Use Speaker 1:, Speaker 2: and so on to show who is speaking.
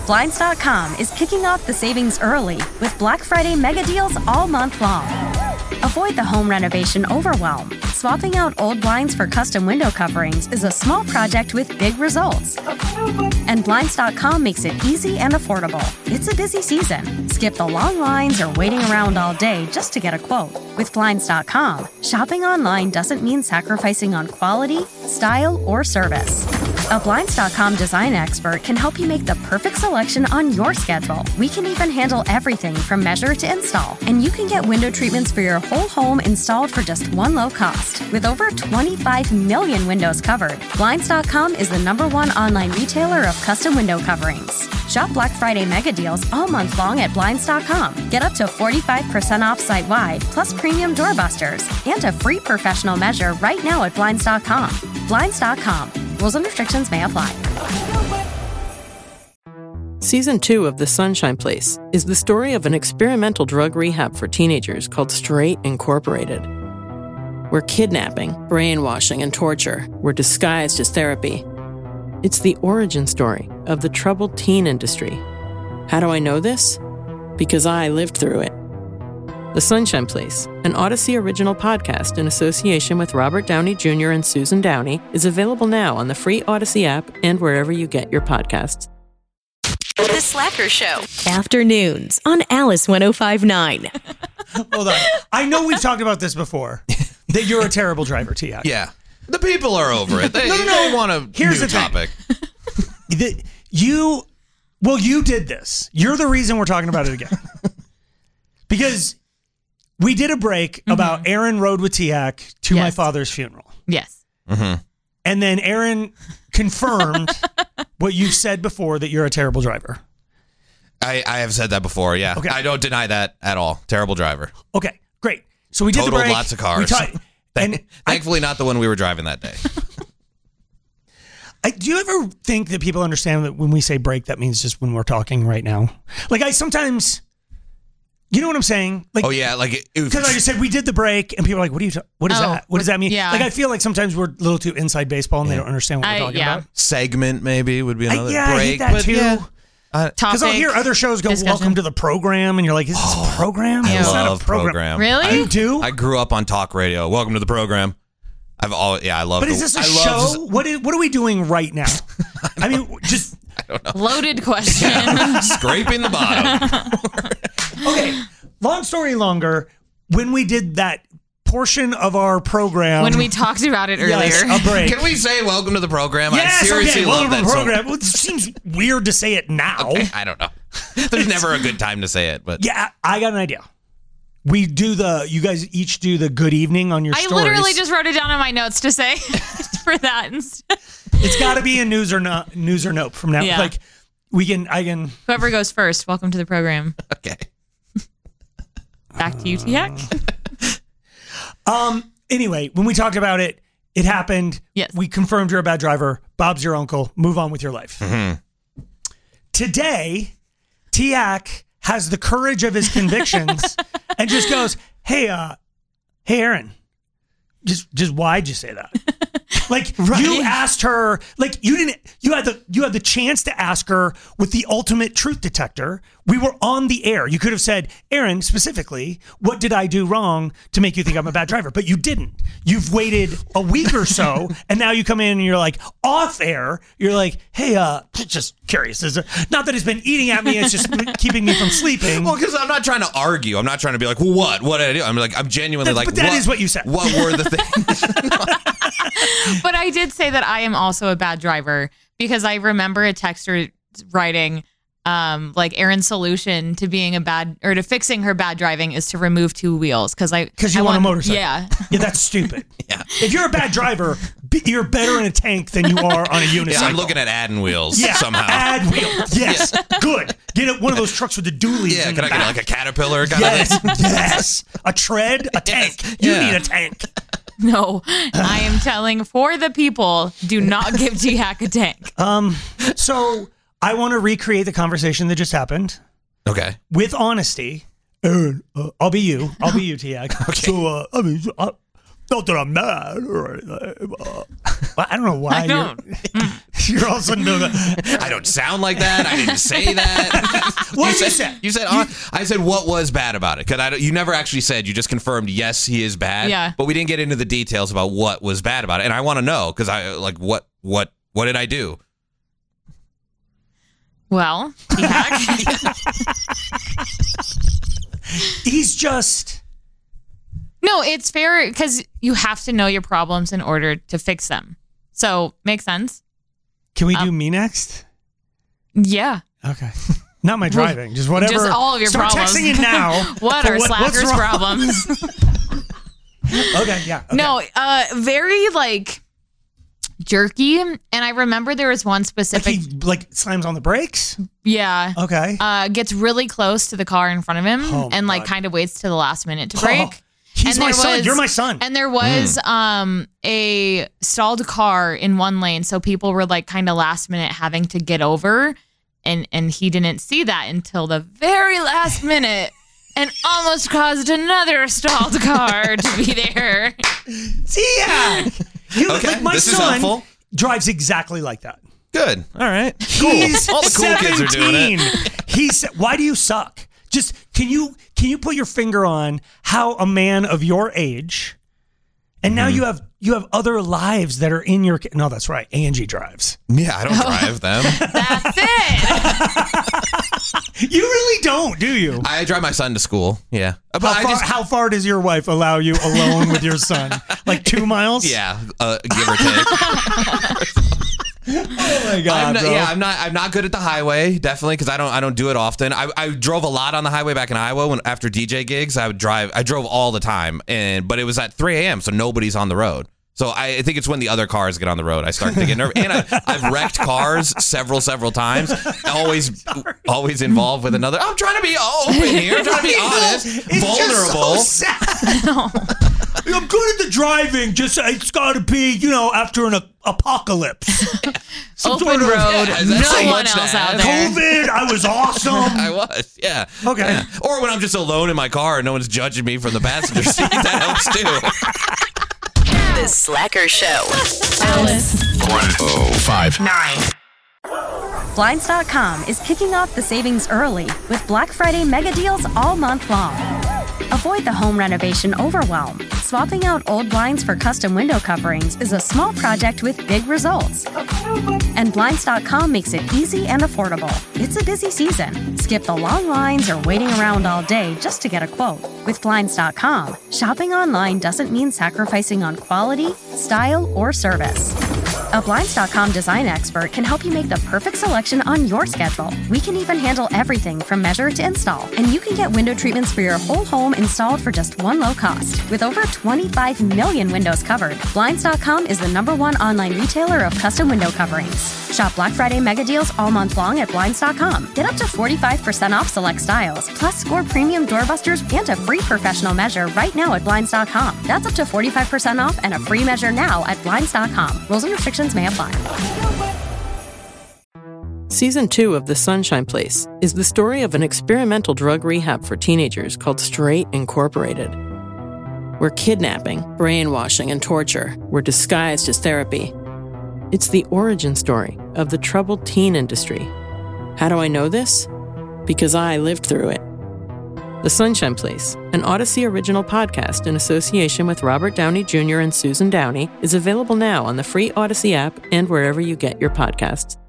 Speaker 1: Blinds.com is kicking off the savings early with Black Friday mega deals all month long. Avoid the home renovation overwhelm. Swapping out old blinds for custom window coverings is a small project with big results. And Blinds.com makes it easy and affordable. It's a busy season. Skip the long lines or waiting around all day just to get a quote. With Blinds.com, shopping online doesn't mean sacrificing on quality, style, or service. A Blinds.com design expert can help you make the perfect selection on your schedule. We can even handle everything from measure to install. And you can get window treatments for your whole home installed for just one low cost. With over 25 million windows covered, Blinds.com is the #1 online retailer of custom window coverings. Shop Black Friday mega deals all month long at Blinds.com. Get up to 45% off site-wide, plus premium doorbusters, and a free professional measure right now at Blinds.com. Blinds.com. Rules and restrictions may apply.
Speaker 2: Season 2 of The Sunshine Place is the story of an experimental drug rehab for teenagers called Straight Incorporated, where kidnapping, brainwashing, and torture were disguised as therapy. It's the origin story of the troubled teen industry. How do I know this? Because I lived through it. The Sunshine Place, an Odyssey original podcast in association with Robert Downey Jr. and Susan Downey, is available now on the free Odyssey app and wherever you get your podcasts.
Speaker 3: The Slacker Show. Afternoons on Alice 105.9.
Speaker 4: Hold on. I know we've talked about this before, that you're a terrible driver, T.I.
Speaker 5: Yeah. The people are over it. They want a
Speaker 4: Here's
Speaker 5: new
Speaker 4: the
Speaker 5: topic.
Speaker 4: You did this. You're the reason we're talking about it again. Because we did a break about Aaron rode with Tiak to my father's funeral.
Speaker 6: Yes.
Speaker 5: Mm-hmm.
Speaker 4: And then Aaron confirmed what you've said before, that you're a terrible driver.
Speaker 5: I have said that before, yeah. Okay. I don't deny that at all. Terrible driver.
Speaker 4: Okay, great. So we did
Speaker 5: Totaled
Speaker 4: the break.
Speaker 5: Lots of cars. Thankfully not the one we were driving that day.
Speaker 4: Do you ever think that people understand that when we say break, that means just when we're talking right now? Like I sometimes... You know what I'm saying? Like,
Speaker 5: oh yeah, like
Speaker 4: because I just said we did the break, and people are like, "What do you? What is that? What does that mean?"
Speaker 6: Yeah.
Speaker 4: Like I feel like sometimes we're a little too inside baseball, and they don't understand what we're talking about.
Speaker 5: Segment maybe would be another break.
Speaker 4: I hate that too. Because I'll hear other shows go,
Speaker 6: discussion.
Speaker 4: "Welcome to the program," and you're like, "Is this a program?"
Speaker 5: I
Speaker 4: It's not
Speaker 5: love
Speaker 4: a program.
Speaker 5: program.
Speaker 6: Really?
Speaker 4: You do?
Speaker 5: I grew up on talk radio. Welcome to the program. I love.
Speaker 4: But is this a show? What are we doing right now? I mean, just
Speaker 5: I don't know.
Speaker 6: Loaded question.
Speaker 5: Scraping the bottom.
Speaker 4: Okay. Long story longer, when we did that portion of our program...
Speaker 6: When we talked about it earlier.
Speaker 4: Yes, a break.
Speaker 5: Can we say welcome to the program?
Speaker 4: Yes,
Speaker 5: I seriously love that
Speaker 4: program. Well, it seems weird to say it now.
Speaker 5: Okay, I don't know. There's never a good time to say it, but...
Speaker 4: Yeah, I got an idea. We do you guys each do the good evening on your stories.
Speaker 6: I literally just wrote it down in my notes to say for that instead.
Speaker 4: It's got to be a news or nope from now.
Speaker 6: Yeah.
Speaker 4: Like, I can...
Speaker 6: Whoever goes first, welcome to the program.
Speaker 5: Okay.
Speaker 6: Back to you, Tiak.
Speaker 4: Anyway, when we talked about it, it happened.
Speaker 6: Yes.
Speaker 4: We confirmed you're a bad driver. Bob's your uncle. Move on with your life.
Speaker 5: Mm-hmm.
Speaker 4: Today, Tiak has the courage of his convictions and just goes, hey, Aaron, just why'd you say that? Like you asked her, like you had the chance to ask her with the ultimate truth detector. We were on the air. You could have said, Aaron, specifically, what did I do wrong to make you think I'm a bad driver? But you didn't. You've waited a week or so, and now you come in and you're like, off air, you're like, hey, just curious. Not that it's been eating at me, it's just keeping me from sleeping.
Speaker 5: Well, because I'm not trying to argue. I'm not trying to be like, what? What did I do? I'm genuinely like,
Speaker 4: but that is what you said.
Speaker 5: What were the things?
Speaker 6: But I did say that I am also a bad driver because I remember a texter writing, like Aaron's solution to being to fixing her bad driving is to remove 2 wheels because you
Speaker 4: want a motorcycle.
Speaker 6: Yeah,
Speaker 4: that's stupid.
Speaker 5: Yeah,
Speaker 4: if you're a bad driver, you're better in a tank than you are on a unicycle.
Speaker 5: Yeah, I'm looking at add-in wheels. Yeah, somehow
Speaker 4: add wheels. Yes, good. Get one of those trucks with the dualies.
Speaker 5: Yeah, can I get like a Caterpillar?
Speaker 4: Yes, a tread, a tank. You need a tank.
Speaker 6: No, I am telling for the people, do not give Tiak a tank.
Speaker 4: So I want to recreate the conversation that just happened.
Speaker 5: Okay.
Speaker 4: With honesty. Aaron, I'll be you, Tiak.
Speaker 5: Okay.
Speaker 4: So, not that I'm mad or anything. I don't know why. You're all of a sudden Bill.
Speaker 5: I don't sound like that. I didn't say that.
Speaker 4: What did you say?
Speaker 5: You said, I said, what was bad about it? Because you never actually said, you just confirmed, yes, he is bad.
Speaker 6: Yeah.
Speaker 5: But we didn't get into the details about what was bad about it. And I want to know, because what did I do?
Speaker 6: Well,
Speaker 4: he's just...
Speaker 6: No, it's fair because you have to know your problems in order to fix them. So, makes sense.
Speaker 4: Can we do me next?
Speaker 6: Yeah.
Speaker 4: Okay. Not my driving, just whatever.
Speaker 6: Just all of your
Speaker 4: Start
Speaker 6: problems.
Speaker 4: Texting it now.
Speaker 6: What are Slacker's problems?
Speaker 4: Okay, yeah. Okay.
Speaker 6: No, very like jerky. And I remember there was one specific.
Speaker 4: Like he like slams on the brakes?
Speaker 6: Yeah.
Speaker 4: Okay.
Speaker 6: Gets really close to the car in front of him and like kind of waits to the last minute to brake.
Speaker 4: He's my son. You're my son.
Speaker 6: And there was a stalled car in one lane, so people were like kind of last minute having to get over, and he didn't see that until the very last minute, and almost caused another stalled car to be there.
Speaker 4: See, yeah.
Speaker 5: Okay,
Speaker 4: my
Speaker 5: this
Speaker 4: son
Speaker 5: is helpful.
Speaker 4: Drives exactly like that.
Speaker 5: Good. All right. Cool.
Speaker 4: He's
Speaker 5: All the cool
Speaker 4: 17.
Speaker 5: kids are doing it.
Speaker 4: Why do you suck? Just can you put your finger on how a man of your age, and now you have other lives that are in your. No, that's right. Angie drives.
Speaker 5: Yeah, I don't drive them.
Speaker 6: That's it.
Speaker 4: You really don't, do you?
Speaker 5: I drive my son to school. Yeah. But
Speaker 4: How far does your wife allow you alone with your son? Like 2 miles?
Speaker 5: Yeah, give or take.
Speaker 4: Oh my God, bro.
Speaker 5: Yeah, I'm not good at the highway, definitely, because I don't do it often. I drove a lot on the highway back in Iowa after DJ gigs. I drove all the time, but it was at 3 a.m. so nobody's on the road. So I think it's when the other cars get on the road I start to get nervous. And I've wrecked cars several times. Always involved with another. I'm trying to be open here. I'm trying to be honest, vulnerable.
Speaker 4: Just so sad. I'm good at the driving. Just it's got to be after an apocalypse.
Speaker 6: Open road. No one else out there.
Speaker 4: COVID. I was awesome.
Speaker 5: I was. Yeah.
Speaker 4: Okay.
Speaker 5: Yeah. Or when I'm just alone in my car and no one's judging me from the passenger seat, that helps too.
Speaker 3: The Slacker Show. Alice.
Speaker 7: 1059.
Speaker 1: Blinds.com is kicking off the savings early with Black Friday mega deals all month long. Avoid the home renovation overwhelm. Swapping out old blinds for custom window coverings is a small project with big results. And Blinds.com makes it easy and affordable. It's a busy season. Skip the long lines or waiting around all day just to get a quote. With Blinds.com, shopping online doesn't mean sacrificing on quality, style, or service. A Blinds.com design expert can help you make the perfect selection on your schedule. We can even handle everything from measure to install. And you can get window treatments for your whole home installed for just one low cost. With over 25 million windows covered, Blinds.com is the #1 online retailer of custom window coverings. Shop Black Friday mega deals all month long at Blinds.com. Get up to 45% off select styles, plus score premium doorbusters and a free professional measure right now at Blinds.com. That's up to 45% off and a free measure now at Blinds.com. Rules and restrictions may apply.
Speaker 2: Season 2 of The Sunshine Place is the story of an experimental drug rehab for teenagers called Straight Incorporated, where kidnapping, brainwashing, and torture were disguised as therapy. It's the origin story of the troubled teen industry. How do I know this? Because I lived through it. The Sunshine Place, an Odyssey original podcast in association with Robert Downey Jr. and Susan Downey, is available now on the free Odyssey app and wherever you get your podcasts.